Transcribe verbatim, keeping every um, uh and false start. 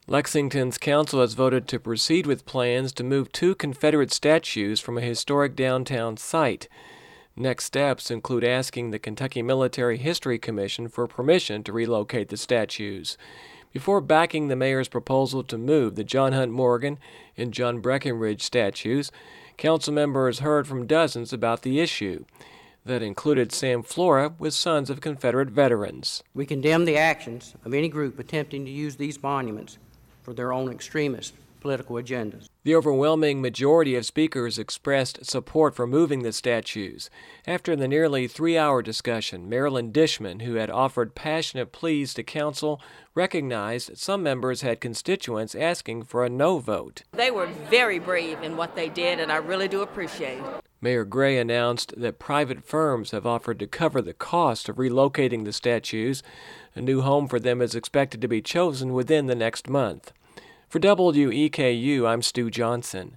Lexington's council has voted to proceed with plans to move two Confederate statues from a historic downtown site. Next steps include asking the Kentucky Military History Commission for permission to relocate the statues. Before backing the mayor's proposal to move the John Hunt Morgan and John Breckinridge statues, council members heard from dozens about the issue. That included Sam Flora with Sons of Confederate Veterans. We condemn the actions of any group attempting to use these monuments for their own extremist political agendas. The overwhelming majority of speakers expressed support for moving the statues. After the nearly three-hour discussion, Marilyn Dishman, who had offered passionate pleas to council, recognized some members had constituents asking for a no vote. They were very brave in what they did, and I really do appreciate it. Mayor Gray announced that private firms have offered to cover the cost of relocating the statues. A new home for them is expected to be chosen within the next month. For W E K U, I'm Stu Johnson.